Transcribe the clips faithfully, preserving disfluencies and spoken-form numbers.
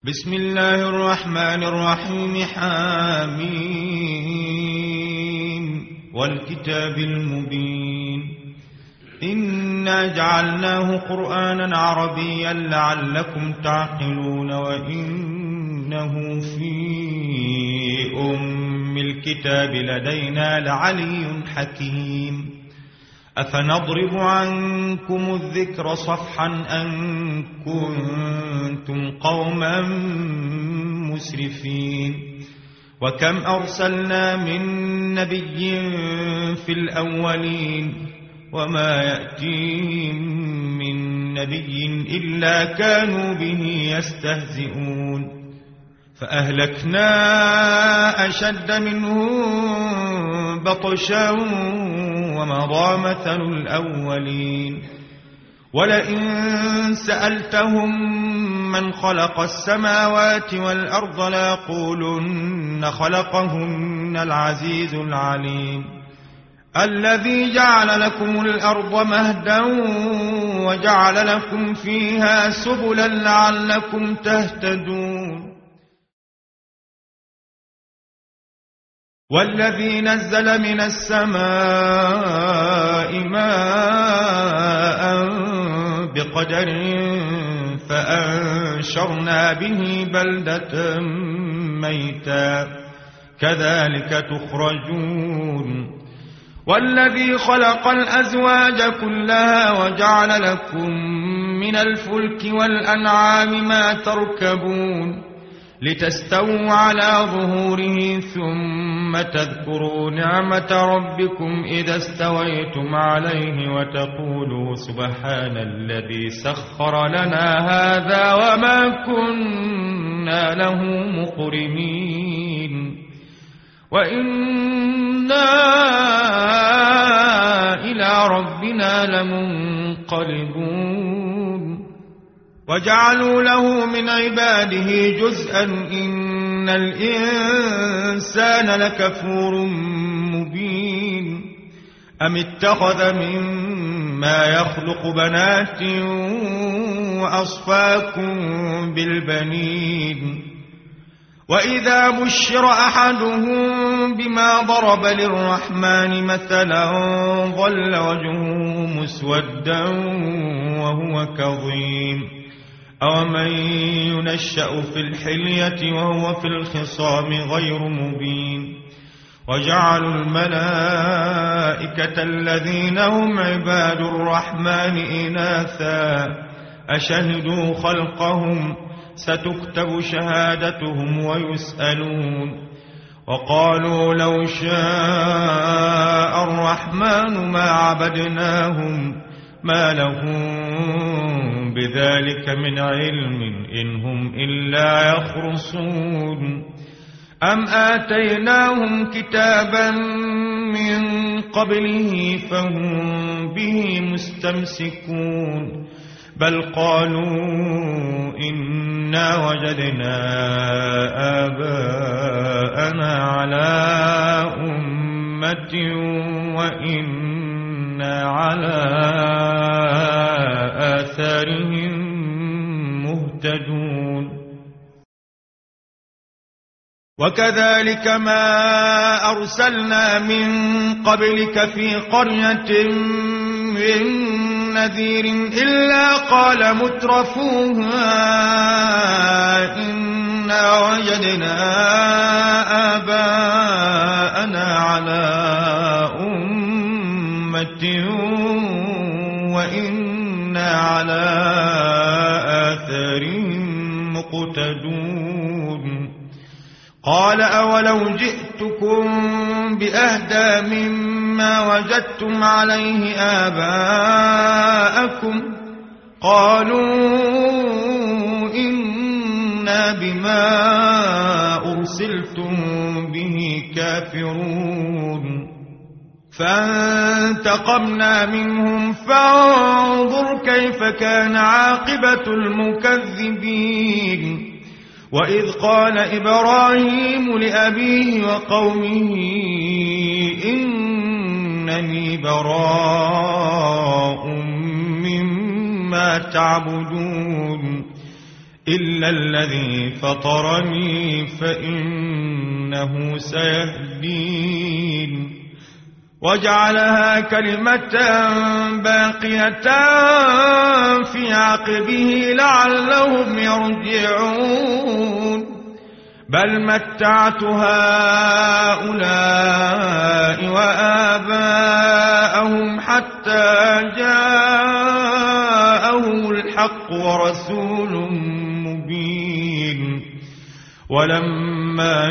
بسم الله الرحمن الرحيم. حامين والكتاب المبين إنا جعلناه قرآنا عربيا لعلكم تعقلون وإنه في أم الكتاب لدينا لعلي حكيم. أفنضرب عنكم الذكر صفحا أن كنتم قوما مسرفين. وكم أرسلنا من نبي في الأولين وما يأتيهم من نبي إلا كانوا به يستهزئون. فأهلكنا أشد منهم بطشا ومضى مثل الأولين. ولئن سألتهم من خلق السماوات والأرض ليقولن خلقهن العزيز العليم. الذي جعل لكم الأرض مهدا وجعل لكم فيها سبلا لعلكم تهتدون. والذي نزل من السماء ماء بقدر فأنشرنا به بلدة ميتا كذلك تخرجون. والذي خلق الأزواج كلها وجعل لكم من الفلك والأنعام ما تركبون لتستووا على ظهوره ثم تذكروا نعمة ربكم إذا استويتم عليه وتقولوا سبحان الذي سخر لنا هذا وما كنا له مقرنين وإنا إلى ربنا لمنقلبون. وجعلوا له من عباده جزءا إن الإنسان لكفور مبين. أم اتخذ مما يخلق بنات وأصفاكم بالبنين. وإذا بشر أحدهم بما ضرب للرحمن مثلا ظل وجهه مسودا وهو كظيم. أومن ينشأ في الحلية وهو في الخصام غير مبين. وجعلوا الملائكة الذين هم عباد الرحمن إناثا أشهدوا خلقهم ستكتب شهادتهم ويسألون. وقالوا لو شاء الرحمن ما عبدناهم ما لهم بذلك من علم إن هم إلا يخرصون. أم آتيناهم كتابا من قبله فهم به مستمسكون. بل قالوا إنا وجدنا آباءنا على أمة وإنا على آثارهم مهتدون. وكذلك ما أرسلنا من قبلك في قرية من نذير إلا قال مترفوها إنا وجدنا آباءنا على أمة وإنا على آثارهم مقتدون. قال أولو جئتكم بأهدى مما وجدتم عليه آباءكم قالوا إنا بما أرسلتم به كافرون. فانتقمنا منهم فانظر كيف كان عاقبة المكذبين. وإذ قال إبراهيم لأبيه وقومه إنني براء مما تعبدون إلا الذي فطرني فإنه سيهدين وجعلها كلمة باقية في عقبه لعلهم يرجعون بل متعت هؤلاء وآباءهم حتى جاءهم الحق ورسول مبين ولما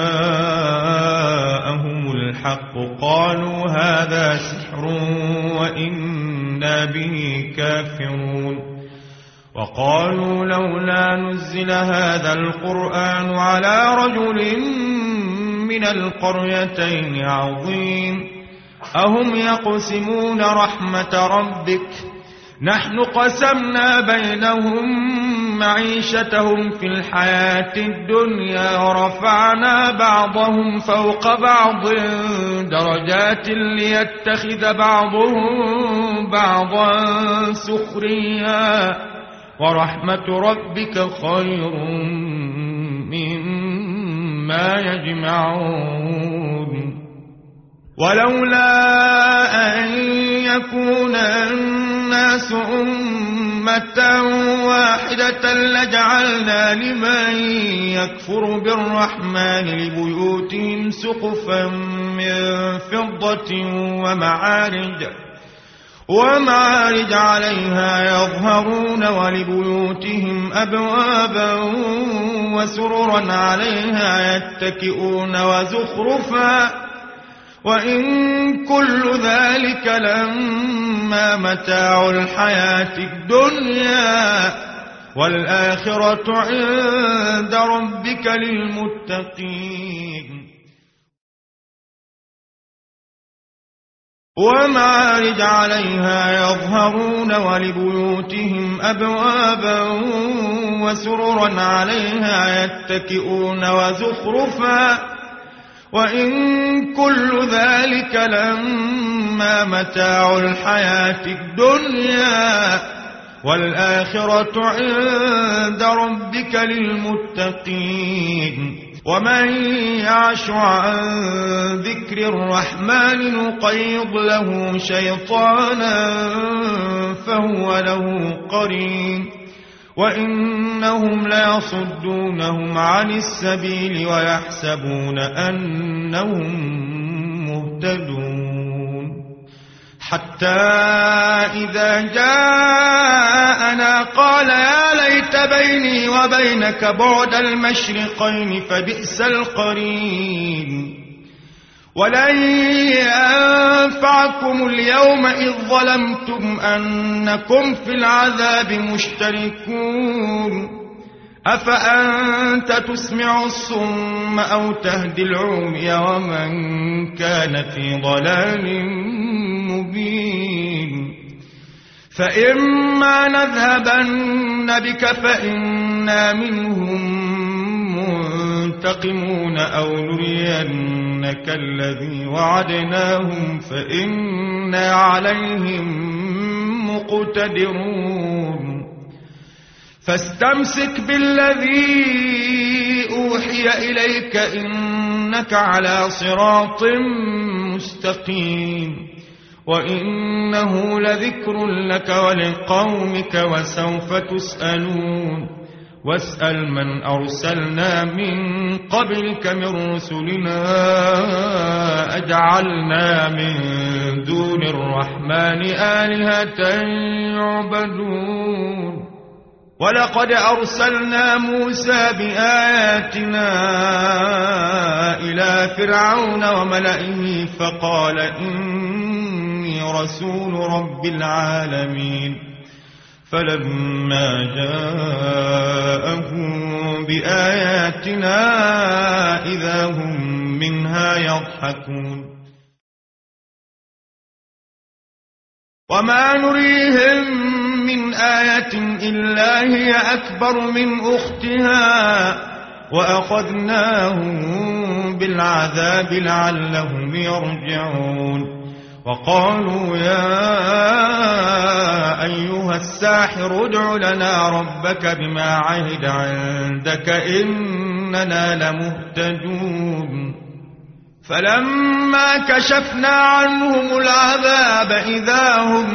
جاءهم الحق قالوا هذا سحر وإنا به كافرون وقالوا لولا نزل هذا القرآن على رجل من القريتين عظيم أهم يقسمون رحمة ربك نحن قسمنا بينهم معيشتهم في الحياة الدنيا ورفعنا بعضهم فوق بعض درجات ليتخذ بعضهم بعضا سخريا ورحمة ربك خير مما يجمعون ولولا أن يكون الناس أمة واحدة لجعلنا لمن يكفر بالرحمن لبيوتهم سقفا من فضة ومعارج ومعارج عليها يظهرون ولبيوتهم أبوابا وسررا عليها يتكئون وزخرفا وإن كل ذلك لما متاع الحياة الدنيا والآخرة عند ربك للمتقين ومعارج عليها يظهرون ولبيوتهم أبوابا وسررا عليها يتكئون وزخرفا وإن كل ذلك لما متاع الحياة الدنيا والآخرة عند ربك للمتقين ومن يعش عن ذكر الرحمن نقيض له شيطانا فهو له قرين وإنهم ليصدونهم عن السبيل ويحسبون أنهم مهتدون حتى إذا جاءنا قال يا ليت بيني وبينك بعد المشرقين فبئس القرين ولن ينفعكم اليوم إذ ظلمتم أنكم في العذاب مشتركون أفأنت تسمع الصم أو تهدي العمي ومن كان في ضلال مبين فإما نذهبن بك فإنا منهم منتقمون أو نرينك الذي وعدناهم فإنا عليهم مقتدرون فاستمسك بالذي أوحي إليك إنك على صراط مستقيم وإنه لذكر لك ولقومك وسوف تسألون واسأل من أرسلنا من قبلك من رسلنا أجعلنا من دون الرحمن آلهة يعبدون ولقد أرسلنا موسى بآياتنا إلى فرعون وملئه فقال إني رسول رب العالمين فلما جاءهم بآياتنا إذا هم منها يضحكون وما نريهم من آية إلا هي أكبر من أختها وأخذناهم بالعذاب لعلهم يرجعون وقالوا يا أيها الساحر ادع لنا ربك بما عهد عندك إننا لمهتدون فلما كشفنا عنهم العذاب إذا هم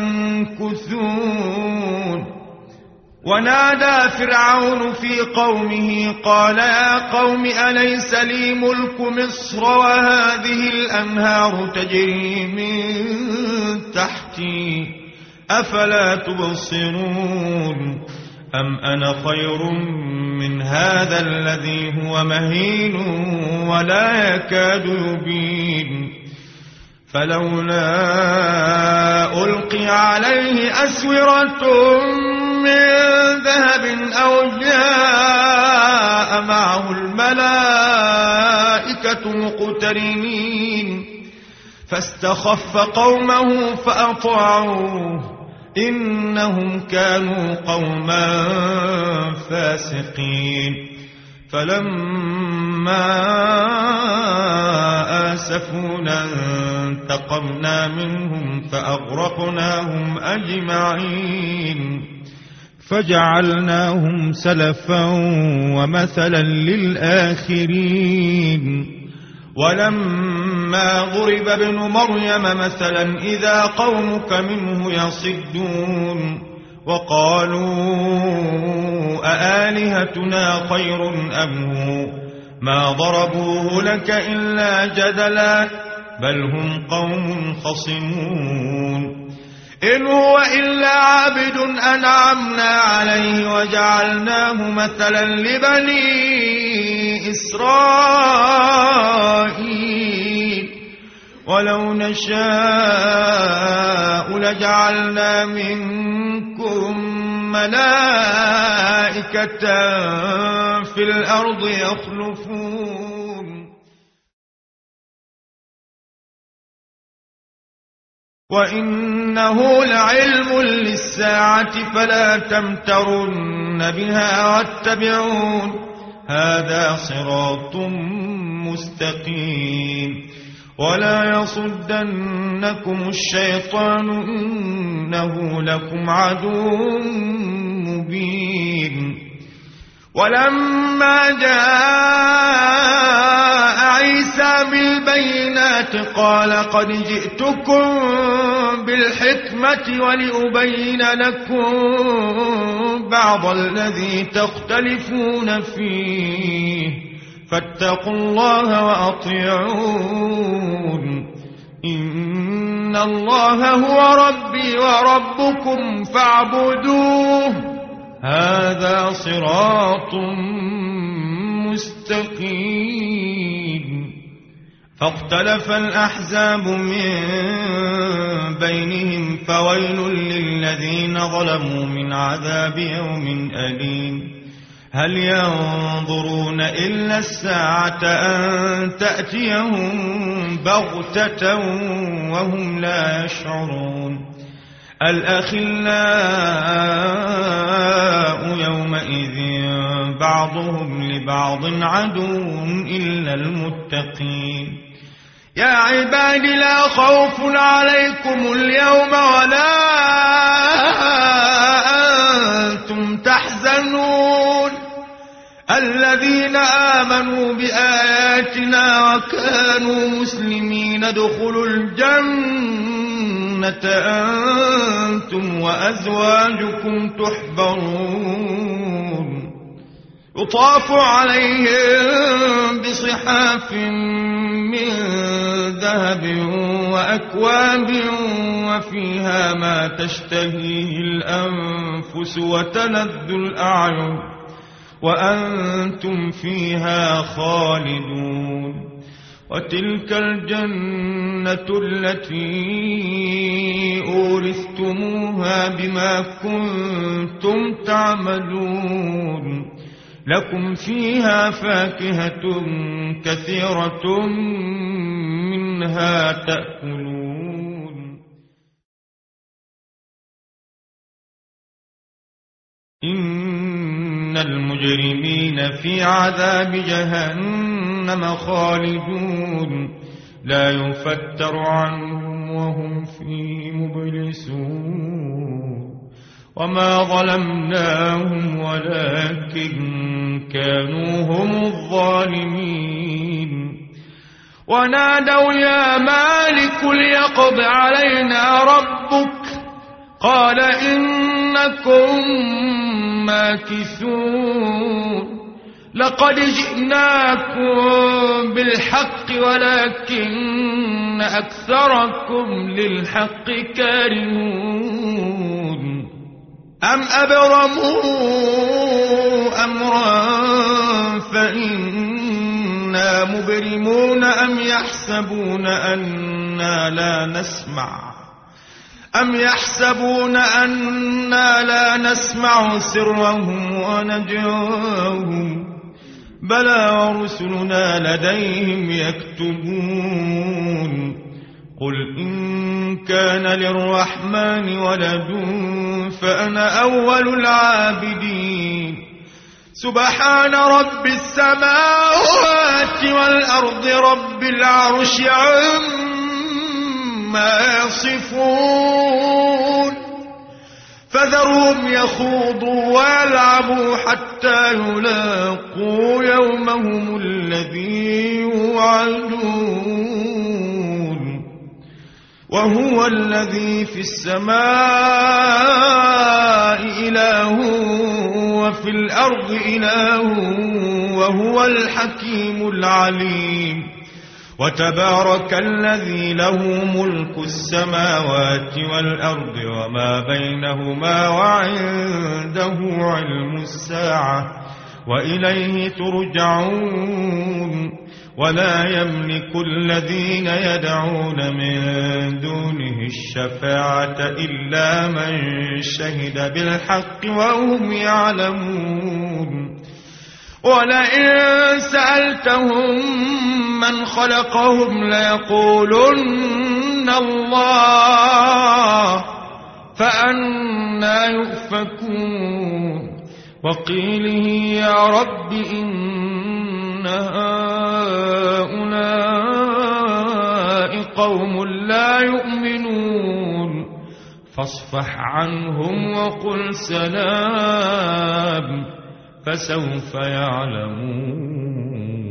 ينكثون ونادى فرعون في قومه قال يا قوم أليس لي ملك مصر وهذه الأنهار تجري من تحتي أفلا تبصرون أم أنا خير من هذا الذي هو مهين ولا يكاد يبين فلولا ألقي عليه أسورة من ذهب أو جاء معه الملائكة مقترنين فاستخف قومه فأطاعوه إنهم كانوا قوما فاسقين فلما آسفونا انتقمنا منهم فأغرقناهم أجمعين فجعلناهم سلفا ومثلا للآخرين ولما ضرب ابن مريم مثلا إذا قومك منه يصدون وقالوا أآلهتنا خير أم هو ما ضربوه لك إلا جدلا بل هم قوم خصمون إن هو إلا عبد أنعمنا عليه وجعلناه مثلا لبني إسرائيل ولو نشاء لجعلنا منكم ملائكة في الأرض يخلفون وإنه لعلم للساعة فلا تمترن بها واتبعون هذا صراط مستقيم ولا يصدنكم الشيطان إنه لكم عدو مبين ولما جاء عيسى بالبينات قال قد جئتكم بالحكمة ولأبين لكم بعض الذي تختلفون فيه فاتقوا الله وأطيعون إن الله هو ربي وربكم فاعبدوه هذا صراط مستقيم فاختلف الأحزاب من بينهم فويل للذين ظلموا من عذاب يوم أليم هل ينظرون إلا الساعة أن تأتيهم بغتة وهم لا يشعرون الأخلاء يومئذ بعضهم لبعض عدو إلا المتقين يا عباد لا خوف عليكم اليوم ولا أنتم تحزنون الذين آمنوا بآياتنا وكانوا مسلمين ادخلوا الجنة أنتم وأزواجكم تحبرون يطاف عليهم بصحاف من ذهب وأكواب وفيها ما تشتهيه الأنفس وتلذ الأعين وأنتم فيها خالدون وتلك الجنة التي أورثتموها بما كنتم تعملون لكم فيها فاكهة كثيرة منها تأكلون إن المجرمين في عذاب جهنم خالدون لا يفتر عنهم وهم فيه مبلسون وما ظلمناهم ولكن كانوا هم الظالمين ونادوا يا مالك ليقض علينا ربك قال إنكم ماكثون لقد جئناكم بالحق ولكن أكثركم للحق كارهون أم أبرموا أمرا فإنا مبرمون أم يحسبون أنا لا نسمع أم يحسبون أنا لا نسمع سرهم ونجواهم بلى ورسلنا لديهم يكتبون قل إن كان للرحمن ولد فأنا أول العابدين سبحان رب السماوات والأرض رب العرش عما يصفون فذرهم يخوضوا ويلعبوا حتى يلاقوا يومهم الذي يوعدون وهو الذي في السماء إله وفي الأرض إله وهو الحكيم العليم وتبارك الذي له ملك السماوات والأرض وما بينهما وعنده علم الساعة وإليه ترجعون ولا يملك الذين يدعون من دونه الشفاعة إلا من شهد بالحق وهم يعلمون ولئن سألتهم من خلقهم ليقولن الله فأنى يؤفكون وقيله يا رب إن هؤلاء قوم لا يؤمنون فاصفح عنهم وقل سلام فسوف يعلمون